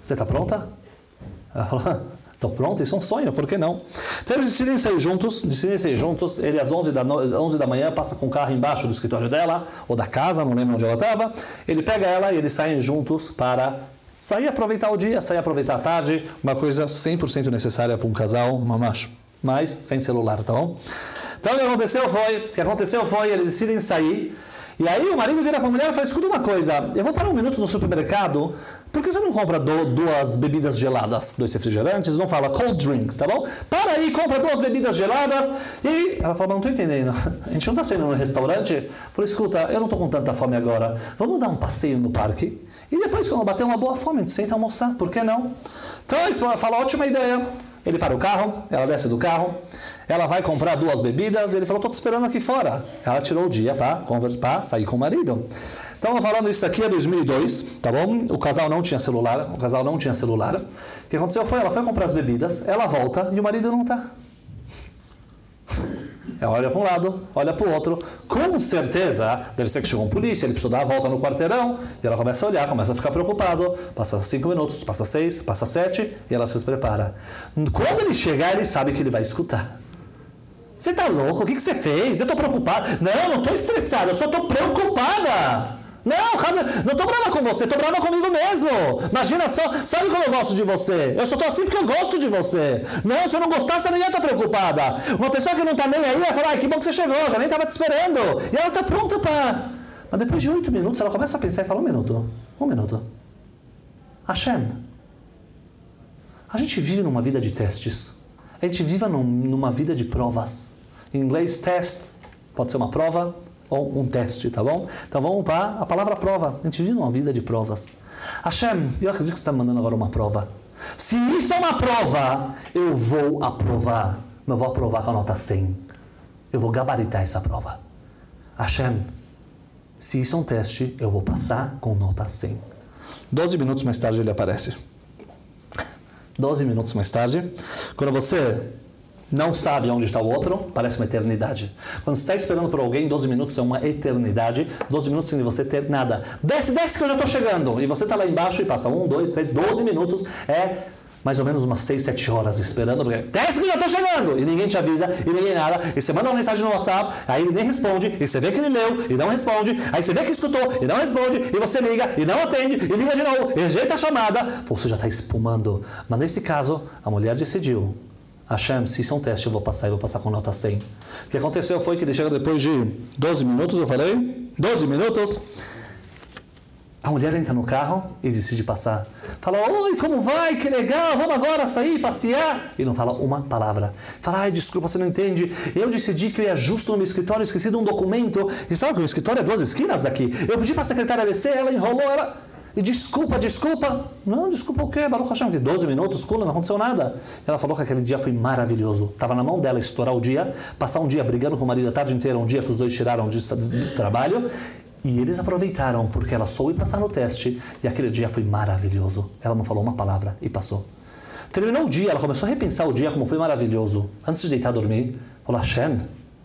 você está pronta? Ela falou, estou pronto, isso é um sonho, por que não? Então eles decidem sair juntos, decidem sair juntos, ele às onze da, no... onze da manhã passa com o carro embaixo do escritório dela, ou da casa, não lembro onde ela estava, ele pega ela e eles saem juntos para sair aproveitar o dia, sair aproveitar a tarde, uma coisa cem por cento necessária para um casal, uma macho, mas sem celular, tá bom? Então o que aconteceu foi, o que aconteceu foi, eles decidem sair. E aí o marido vira para a mulher e fala, escuta uma coisa, eu vou parar um minuto no supermercado, por que você não compra do, duas bebidas geladas, dois refrigerantes, não fala cold drinks, tá bom? Para aí, compra duas bebidas geladas, e ela fala, não estou entendendo, a gente não está saindo no restaurante? Por escuta, eu não estou com tanta fome agora, vamos dar um passeio no parque? E depois, quando bater uma boa fome, a gente senta almoçar, por que não? Então eles falam, ótima ideia. Ele para o carro, ela desce do carro, ela vai comprar duas bebidas, ele falou, estou te esperando aqui fora. Ela tirou o dia para sair com o marido. Então, falando isso aqui é dois mil e dois, tá bom? O casal não tinha celular, o casal não tinha celular. O que aconteceu foi, ela foi comprar as bebidas, ela volta e o marido não está. Ela olha para um lado, olha para o outro, com certeza, deve ser que chegou um polícia, ele precisou dar a volta no quarteirão, e ela começa a olhar, começa a ficar preocupado, passa cinco minutos, passa seis, passa sete, e ela se prepara. Quando ele chegar, ele sabe que ele vai escutar. Você tá louco? O que, que você fez? Eu tô preocupado. Não, não tô estressado, eu só tô preocupada. Não, não estou brava com você, estou brava comigo mesmo. Imagina só, sabe como eu gosto de você? Eu só estou assim porque eu gosto de você. Não, se eu não gostasse, você não ia estar preocupada. Uma pessoa que não está nem aí vai falar, ai, que bom que você chegou, já nem estava te esperando. E ela está pronta para... Mas depois de oito minutos, ela começa a pensar e fala, um minuto, um minuto. Hashem, a gente vive numa vida de testes. A gente vive num, numa vida de provas. Em inglês, test pode ser uma prova ou um teste, tá bom? Então vamos para a palavra prova. A gente vive numa vida de provas. Hashem, eu acredito que você está me mandando agora uma prova. Se isso é uma prova, eu vou aprovar. Eu vou aprovar com a nota cem. Eu vou gabaritar essa prova. Hashem, se isso é um teste, eu vou passar com nota cem. Doze minutos mais tarde ele aparece. Doze minutos mais tarde, quando você não sabe onde está o outro, parece uma eternidade. Quando você está esperando por alguém, doze minutos é uma eternidade. doze minutos sem você ter nada. Desce, desce que eu já estou chegando. E você está lá embaixo e passa um, dois, três, doze minutos. É mais ou menos umas seis, sete horas esperando. Porque, desce que eu já estou chegando. E ninguém te avisa, e ninguém nada. E você manda uma mensagem no WhatsApp, aí ele nem responde. E você vê que ele leu e não responde. Aí você vê que escutou e não responde. E você liga e não atende. E liga de novo, e rejeita a chamada. Você já está espumando. Mas nesse caso, a mulher decidiu. Hashem, se isso é um teste, eu vou passar e vou passar com nota cem. O que aconteceu foi que ele chega depois de doze minutos, eu falei? doze minutos. A mulher entra no carro e decide passar. Fala, oi, como vai? Que legal, vamos agora sair, passear. E não fala uma palavra. Fala, ai, desculpa, você não entende. Eu decidi que eu ia justo no meu escritório, esqueci de um documento. E sabe que o escritório é duas esquinas daqui. Eu pedi para a secretária descer, ela enrolou, ela... E desculpa, desculpa. Não, desculpa o quê? Baruch Hashem, que doze minutos, não aconteceu nada. Ela falou que aquele dia foi maravilhoso. Estava na mão dela estourar o dia, passar um dia brigando com o marido a tarde inteira, um dia que os dois tiraram de trabalho. E eles aproveitaram, porque ela soube passar no teste. E aquele dia foi maravilhoso. Ela não falou uma palavra e passou. Terminou o dia, ela começou a repensar o dia como foi maravilhoso. Antes de deitar a dormir, falou, Hashem,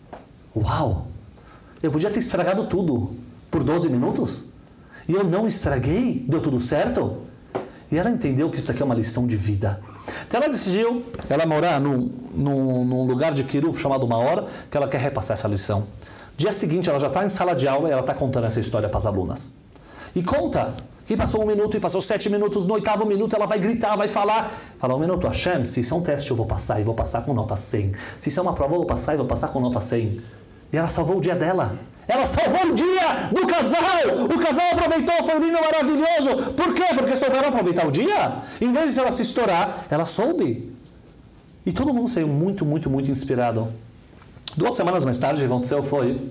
uau, eu podia ter estragado tudo por doze minutos? E eu não estraguei? Deu tudo certo? E ela entendeu que isso aqui é uma lição de vida. Então ela decidiu, ela morar num, num, num lugar de Kiruv chamado Maor, que ela quer repassar essa lição. Dia seguinte, ela já está em sala de aula e ela está contando essa história para as alunas. E conta que passou um minuto e passou sete minutos, no oitavo minuto ela vai gritar, vai falar. Fala, um minuto, Hashem, se isso é um teste eu vou passar e vou passar com nota cem. Se isso é uma prova eu vou passar e vou passar com nota cem. E ela salvou o dia dela. Ela salvou o dia do casal. O casal aproveitou, foi lindo, maravilhoso. Por quê? Porque souberam aproveitar o dia. Em vez de ela se estourar, ela soube. E todo mundo saiu muito, muito, muito inspirado. Duas semanas mais tarde, o que aconteceu foi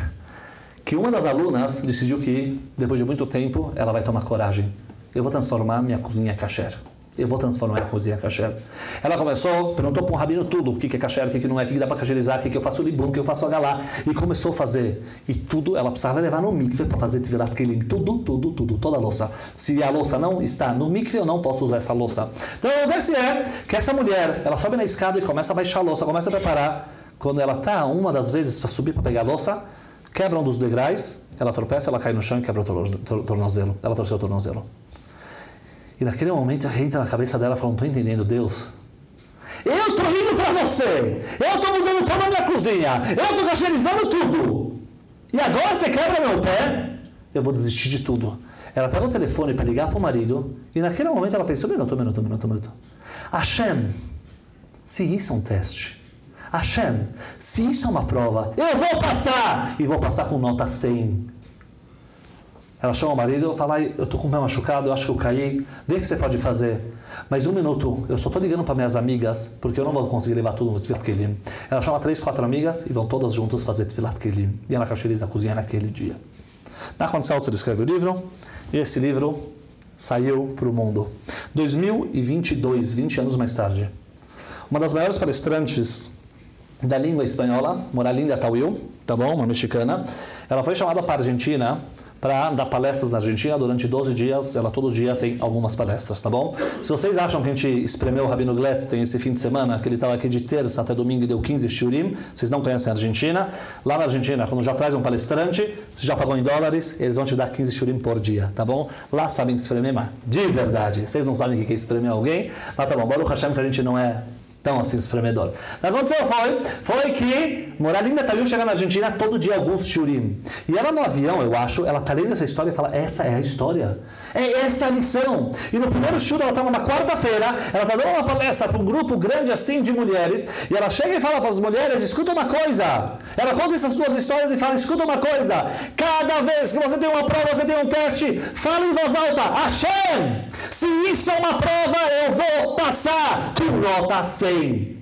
que uma das alunas decidiu que, depois de muito tempo, ela vai tomar coragem. Eu vou transformar minha cozinha kasher. Eu vou transformar a cozinha kasher. Ela começou, perguntou para um rabino tudo, o que é kasher, o que não é, o que dá para kasherizar, o que eu faço libum, o que eu faço agalá. E começou a fazer. E tudo, ela precisava levar no mikve para fazer tiverat kelim. Tudo, tudo, tudo, toda a louça. Se a louça não está no mikve, eu não posso usar essa louça. Então, o que é que essa mulher, ela sobe na escada e começa a baixar a louça, começa a preparar. Quando ela está, uma das vezes, para subir para pegar a louça, quebra um dos degraus, ela tropeça, ela cai no chão e quebra o tornozelo. Ela torceu o tornozelo. E naquele momento entra na cabeça dela e fala, não estou entendendo, Deus. Eu estou indo para você. Eu estou mudando toda a minha cozinha. Eu estou cacherizando tudo. E agora você quebra meu pé? Eu vou desistir de tudo. Ela pega o telefone para ligar para o marido. E naquele momento ela pensou, minuto, minuto, minuto, minuto. Hashem, se isso é um teste. Hashem, se isso é uma prova, eu vou passar. E vou passar com nota cem. Ela chama o marido e fala, eu estou com o pé machucado, eu acho que eu caí, vê o que você pode fazer. Mas um minuto, eu só estou ligando para minhas amigas, porque eu não vou conseguir levar tudo no Tfilat Keilim. Ela chama três, quatro amigas e vão todas juntas fazer Tfilat Keilim. E ela cacheriza a cozinha naquele dia. Na condição de você escreve o livro, e esse livro saiu para o mundo. dois mil e vinte e dois, vinte anos mais tarde. Uma das maiores palestrantes da língua espanhola, Moralinda Tawil, tá bom? Uma mexicana. Ela foi chamada para a Argentina para dar palestras na Argentina durante doze dias. Ela todo dia tem algumas palestras, tá bom? Se vocês acham que a gente espremeu o Rabino Gletzstein esse fim de semana, que ele estava aqui de terça até domingo e deu quinze shiurim, vocês não conhecem a Argentina. Lá na Argentina, quando já traz um palestrante, você já pagou em dólares, eles vão te dar quinze shiurim por dia, tá bom? Lá sabem espremer, mas de verdade. Vocês não sabem o que é espremer alguém, mas tá bom, Baruch Hashem que a gente não é tão assim espremedor. O que aconteceu foi, foi que Moralinda Tawil chega na Argentina todo dia alguns shiurim. E ela no avião, eu acho, ela tá lendo essa história e fala, essa é a história. É essa a lição. E no primeiro shiur, ela tá numa quarta-feira, ela tá dando uma palestra para um grupo grande assim de mulheres, e ela chega e fala para as mulheres, escuta uma coisa. Ela conta essas duas histórias e fala, escuta uma coisa. Cada vez que você tem uma prova, você tem um teste, fala em voz alta, Hashem, se isso é uma prova, eu vou passar com nota cem.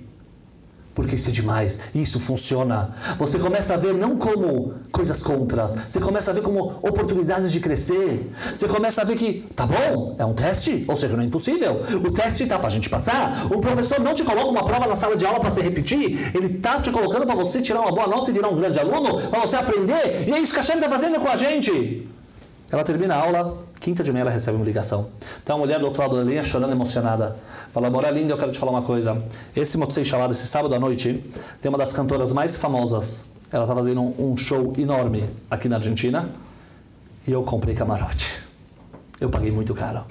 Porque isso é demais, isso funciona. Você começa a ver não como coisas contras, você começa a ver como oportunidades de crescer. Você começa a ver que, tá bom, é um teste, ou seja, não é impossível. O teste tá para a gente passar. O professor não te coloca uma prova na sala de aula para você repetir, ele tá te colocando para você tirar uma boa nota e virar um grande aluno, para você aprender, e é isso que a Hashem está fazendo com a gente. Ela termina a aula, quinta de manhã ela recebe uma ligação. Então a mulher do outro lado da linha chorando, emocionada. Fala, Moralinda, eu quero te falar uma coisa. Esse Motzei Shabbat, esse sábado à noite, tem uma das cantoras mais famosas. Ela está fazendo um, um show enorme aqui na Argentina. E eu comprei camarote. Eu paguei muito caro.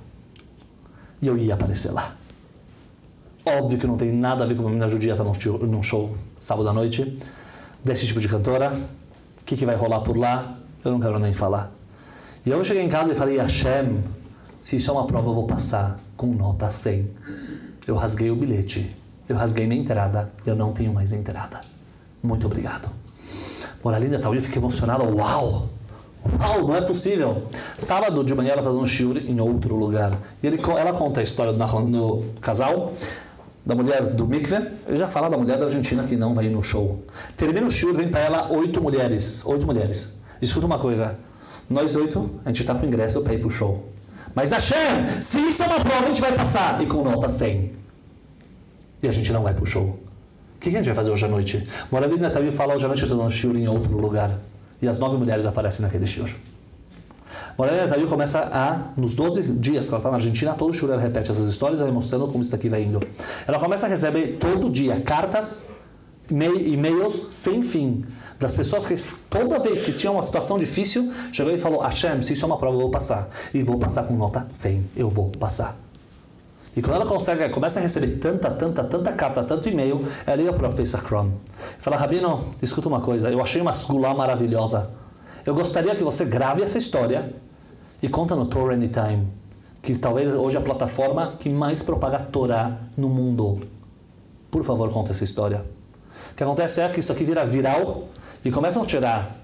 E eu ia aparecer lá. Óbvio que não tem nada a ver com a menina judia estar num, num show sábado à noite. Desse tipo de cantora. O que, que vai rolar por lá? Eu não quero nem falar. E eu cheguei em casa e falei, Hashem, se isso é uma prova, eu vou passar com nota cem. Eu rasguei o bilhete, eu rasguei minha entrada, eu não tenho mais entrada. Muito obrigado. Moralinda Tawil fica emocionada, uau, uau, não é possível. Sábado de manhã ela está dando shiur em outro lugar. E ele, ela conta a história do, do casal, da mulher do mikve. Eu já falo da mulher da Argentina que não vai ir no show. Termina o shiur, vem para ela oito mulheres, oito mulheres. Escuta uma coisa. Nós oito, a gente está com ingresso para ir para o show. Mas Hashem, se isso é uma prova, a gente vai passar. E com nota cem. E a gente não vai para o show. O que a gente vai fazer hoje à noite? Moralinda Tawil fala, hoje à noite eu estou dando shiur em outro lugar. E as nove mulheres aparecem naquele shiur. Moralinda Tawil começa a, nos doze dias que ela está na Argentina, todo shiur ela repete essas histórias, ela mostrando como isso aqui vai indo. Ela começa a receber todo dia cartas, e-mails sem fim. Das pessoas que toda vez que tinha uma situação difícil, chegou e falou, Hashem, se isso é uma prova, eu vou passar. E vou passar com nota cem. Eu vou passar. E quando ela consegue, começa a receber tanta, tanta, tanta carta, tanto e-mail, ela liga para o Pesach Kron. Fala, Rabino, escuta uma coisa, eu achei uma sgulá maravilhosa. Eu gostaria que você grave essa história e conta no Torah Anytime, que talvez hoje é a plataforma que mais propaga Torá no mundo. Por favor, conta essa história. O que acontece é que isso aqui vira viral e começam a tirar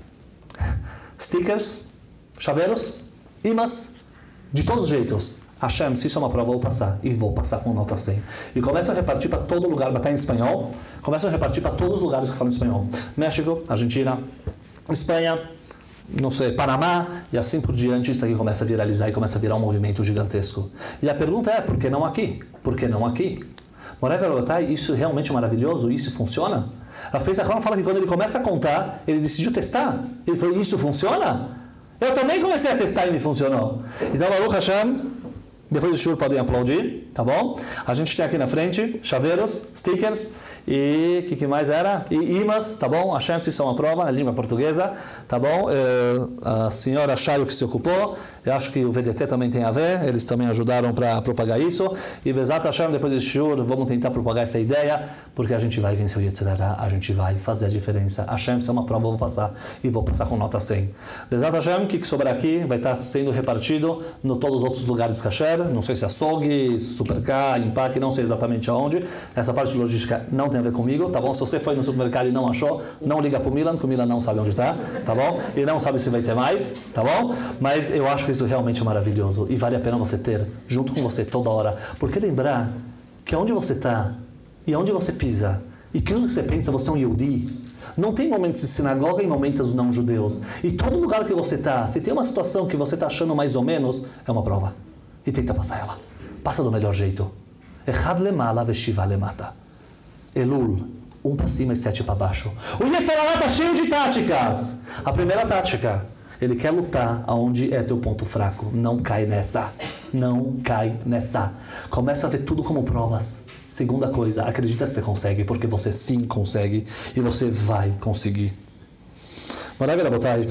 stickers, chaveiros, imãs, de todos os jeitos. Hashem, se isso é uma prova, eu vou passar. E vou passar com nota cem. E começam a repartir para todo lugar, batalha em espanhol, começam a repartir para todos os lugares que falam espanhol. México, Argentina, Espanha, não sei, Panamá, e assim por diante, isso aqui começa a viralizar e começa a virar um movimento gigantesco. E a pergunta é, por que não aqui? Por que não aqui? Moreira, isso é realmente maravilhoso? Isso funciona? A Fez Akron fala que quando ele começa a contar, ele decidiu testar. Ele falou, isso funciona? Eu também comecei a testar e me funcionou. Então, Baruch Hashem, depois do shiur podem aplaudir. tá bom? A gente tem aqui na frente chaveiros, stickers e o que, que mais era? E imãs, tá bom? A Hashem, isso é uma prova na língua portuguesa, tá bom? É, a senhora Chayo que se ocupou, eu acho que o V D T também tem a ver, eles também ajudaram para propagar isso. E Bezat Hashem, depois desse shiur, vamos tentar propagar essa ideia, porque a gente vai vencer o Yetzer Hara, a gente vai fazer a diferença. Hashem, isso é uma prova, eu vou passar e vou passar com nota cem. Bezat Hashem, o que, que sobrar aqui vai estar sendo repartido em todos os outros lugares kasher, não sei se açougue, Supercar, Impact, não sei exatamente aonde. Essa parte de logística não tem a ver comigo, tá bom? Se você foi no supermercado e não achou, não liga pro Milan, porque o Milan não sabe onde está, tá bom? E não sabe se vai ter mais, tá bom? Mas eu acho que isso realmente é maravilhoso e vale a pena você ter junto com você toda hora, porque lembrar que onde você está e onde você pisa e que você pensa, você é um Yehudi. Não tem momentos de sinagoga e momentos não judeus. E todo lugar que você está, se tem uma situação que você está achando mais ou menos, é uma prova. E tenta passar ela. Passa do melhor jeito. Echad lemala veshiva lemata. Elul, um para cima e sete para baixo. O Yetzer Hara está cheio de táticas. A primeira tática, ele quer lutar aonde é teu ponto fraco. Não cai nessa. Não cai nessa. Começa a ver tudo como provas. Segunda coisa, acredita que você consegue, porque você sim consegue e você vai conseguir. Maravilha, Botai.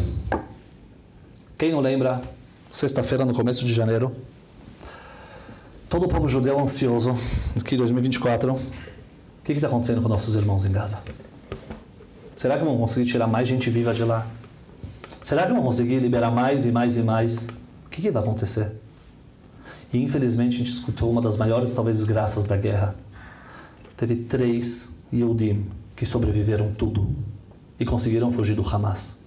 Quem não lembra, sexta-feira, no começo de janeiro, todo o povo judeu ansioso, aqui em dois mil e vinte e quatro, o que está acontecendo com nossos irmãos em Gaza? Será que vão conseguir tirar mais gente viva de lá? Será que vão conseguir liberar mais e mais e mais? O que, que vai acontecer? E infelizmente a gente escutou uma das maiores, talvez, desgraças da guerra. Teve três Yehudim que sobreviveram tudo e conseguiram fugir do Hamas.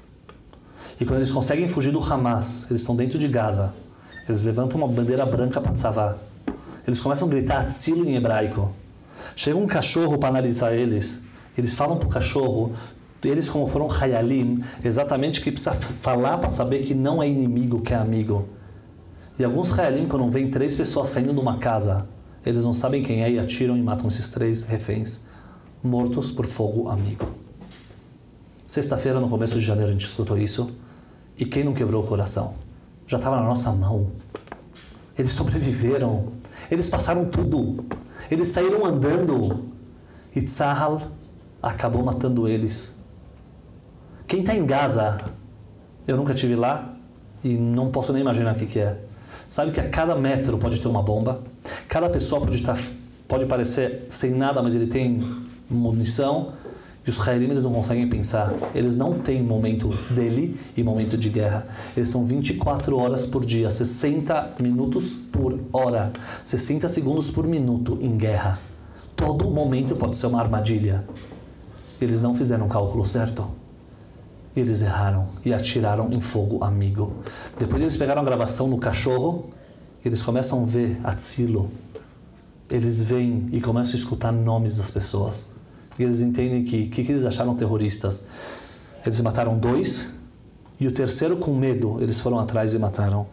E quando eles conseguem fugir do Hamas, eles estão dentro de Gaza, eles levantam uma bandeira branca para Tzavá. Eles começam a gritar Atzilo em hebraico. Chega um cachorro para analisar eles. Eles falam para o cachorro, eles como foram Hayalim, exatamente o que precisa falar para saber que não é inimigo, que é amigo. E alguns Hayalim, quando vêm três pessoas saindo de uma casa, eles não sabem quem é e atiram e matam esses três reféns, mortos por fogo amigo. Sexta-feira, no começo de janeiro, a gente escutou isso. E quem não quebrou o coração? Já estava na nossa mão. Eles sobreviveram. Eles passaram tudo. Eles saíram andando. E Tzahal acabou matando eles. Quem está em Gaza, eu nunca estive lá e não posso nem imaginar o que, que é. Sabe que a cada metro pode ter uma bomba. Cada pessoa pode, estar, pode parecer sem nada, mas ele tem munição. E os Hayalim, eles não conseguem pensar. Eles não têm momento dele e momento de guerra. Eles estão vinte e quatro horas por dia, sessenta minutos por hora, sessenta segundos por minuto em guerra. Todo momento pode ser uma armadilha. Eles não fizeram o cálculo certo. Eles erraram e atiraram em fogo amigo. Depois eles pegaram a gravação no cachorro, eles começam a ver Atzilo. Eles veem e começam a escutar nomes das pessoas. E eles entendem que o que, que eles acharam terroristas? Eles mataram dois e o terceiro, com medo, eles foram atrás e mataram.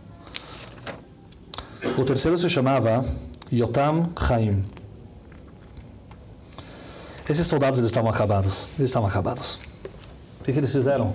O terceiro se chamava Yotam Chaim. Esses soldados, eles estavam acabados. Eles estavam acabados. O que, que eles fizeram?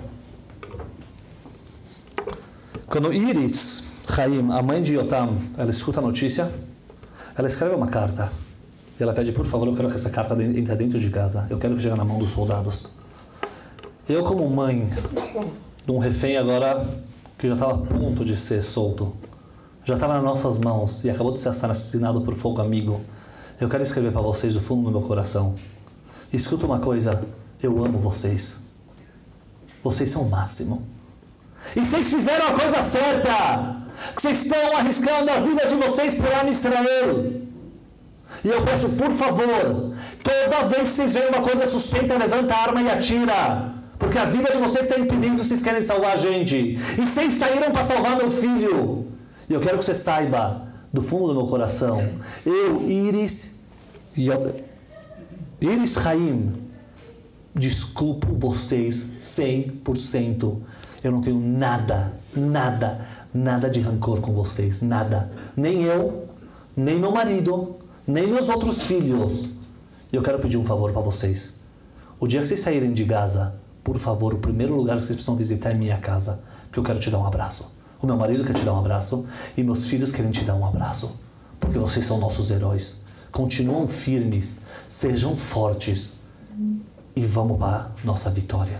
Quando Iris Chaim, a mãe de Yotam, ela escuta a notícia, ela escreve uma carta. E ela pede, por favor, eu quero que essa carta entre dentro de casa. Eu quero que chegue na mão dos soldados. Eu, como mãe de um refém agora que já estava a ponto de ser solto, já estava nas nossas mãos e acabou de ser assassinado por fogo amigo, eu quero escrever para vocês do fundo do meu coração. Escuta uma coisa, eu amo vocês. Vocês são o máximo. E vocês fizeram a coisa certa. Vocês estão arriscando a vida de vocês por Am Israel. E eu peço, por favor, toda vez que vocês veem uma coisa suspeita, levanta a arma e atira. Porque a vida de vocês está impedindo que vocês querem salvar a gente. E vocês saíram para salvar meu filho. E eu quero que você saiba, do fundo do meu coração, eu, Iris, Iris Chaim, desculpo vocês cem por cento. Eu não tenho nada, nada, nada de rancor com vocês. Nada. Nem eu, nem meu marido, nem meus outros filhos. E eu quero pedir um favor para vocês. O dia que vocês saírem de Gaza, por favor, o primeiro lugar que vocês precisam visitar é minha casa, porque eu quero te dar um abraço. O meu marido quer te dar um abraço e meus filhos querem te dar um abraço. porque vocês são nossos heróis. Continuam firmes, sejam fortes e vamos para a nossa vitória.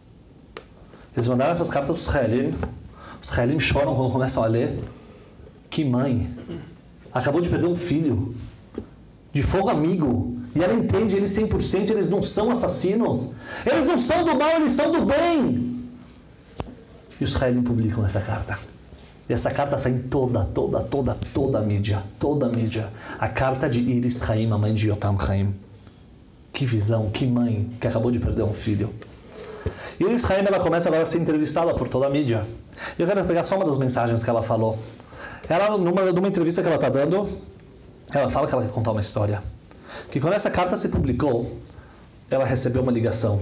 Eles mandaram essas cartas para os Israelim. Os Israelim choram quando começam a ler. Que mãe! Acabou de perder um filho de fogo amigo. E ela entende, eles cem por cento, eles não são assassinos. Eles não são do mal, eles são do bem. E os Israelim publicam essa carta. E essa carta sai em toda, toda, toda, toda a mídia. Toda a mídia. A carta de Iris Haim, a mãe de Yotam Haim. Que visão, que mãe que acabou de perder um filho. Iris Haim, ela começa agora a ser entrevistada por toda a mídia. E eu quero pegar só uma das mensagens que ela falou. Ela, numa, numa entrevista que ela está dando, ela fala que ela quer contar uma história. Que quando essa carta se publicou, ela recebeu uma ligação.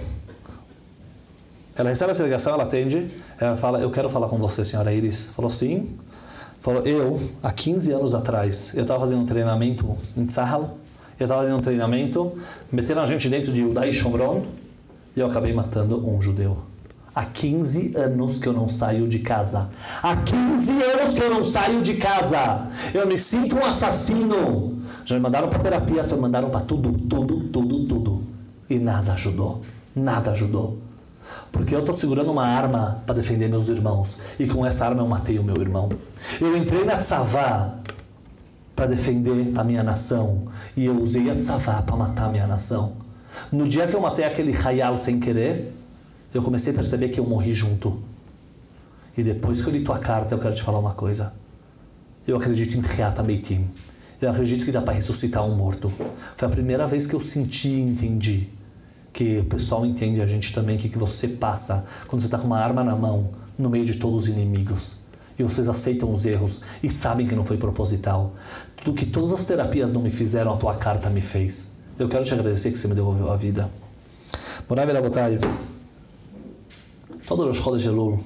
Ela recebe essa ligação, ela atende, ela fala, eu quero falar com você, senhora Iris. Falou, sim. Falou, eu, há quinze anos atrás, eu estava fazendo um treinamento em Tzahal, eu estava fazendo um treinamento, metendo a gente dentro de Yudá e Shomron, e eu acabei matando um judeu. Há quinze anos que eu não saio de casa. Há quinze anos que eu não saio de casa. Eu me sinto um assassino. Já me mandaram para terapia, já me mandaram para tudo, tudo, tudo, tudo. E nada ajudou. Nada ajudou. Porque eu estou segurando uma arma para defender meus irmãos. E com essa arma eu matei o meu irmão. Eu entrei na Tzavá para defender a minha nação. E eu usei a Tzavá para matar a minha nação. No dia que eu matei aquele Hayal sem querer, eu comecei a perceber que eu morri junto. E depois que eu li tua carta, eu quero te falar uma coisa. Eu acredito em Tchiat HaMeitim. Eu acredito que dá para ressuscitar um morto. Foi a primeira vez que eu senti e entendi. Que o pessoal entende a gente também, que, que você passa quando você está com uma arma na mão, no meio de todos os inimigos. E vocês aceitam os erros e sabem que não foi proposital. Tudo que todas as terapias não me fizeram, a tua carta me fez. Eu quero te agradecer que você me devolveu a vida. Morai Verabotai. Todo Rosh Chodesh Elul,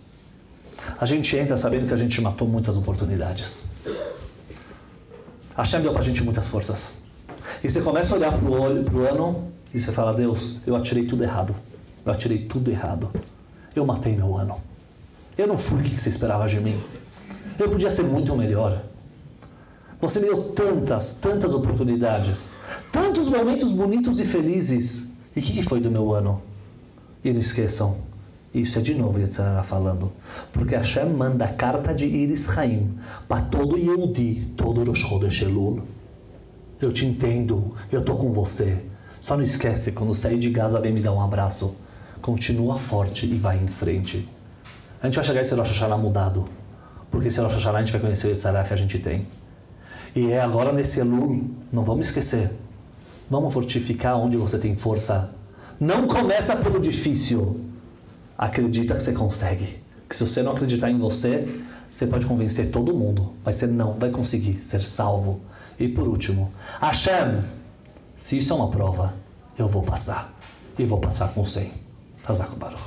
a gente entra sabendo que a gente matou muitas oportunidades. Hashem deu pra gente muitas forças. E você começa a olhar pro olho, pro ano, e você fala, Deus, eu atirei tudo errado. Eu atirei tudo errado. Eu matei meu ano. Eu não fui o que você esperava de mim. Eu podia ser muito melhor. Você me deu tantas, tantas oportunidades. Tantos momentos bonitos e felizes. E o que, que foi do meu ano? E não esqueçam, isso é de novo Yetzirah falando. Porque Hashem manda a carta de Iris Haim para todo Yehudi, todo Rosh Chodesh Elul. Eu te entendo, eu estou com você. Só não esquece, quando sair de Gaza, vem me dar um abraço. Continua forte e vai em frente. A gente vai chegar esse Rosh Hashanah mudado. Porque esse Rosh Hashanah a gente vai conhecer o Yetzirah que a gente tem. E é agora nesse Elul, não vamos esquecer. Vamos fortificar onde você tem força. Não começa pelo difícil. Acredita que você consegue. Que se você não acreditar em você, você pode convencer todo mundo. Mas você não vai conseguir ser salvo. E por último, Hashem, se isso é uma prova, eu vou passar. E vou passar com cem. Hazak Baruch.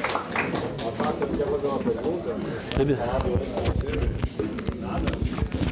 Você podia fazer uma pergunta? Nada.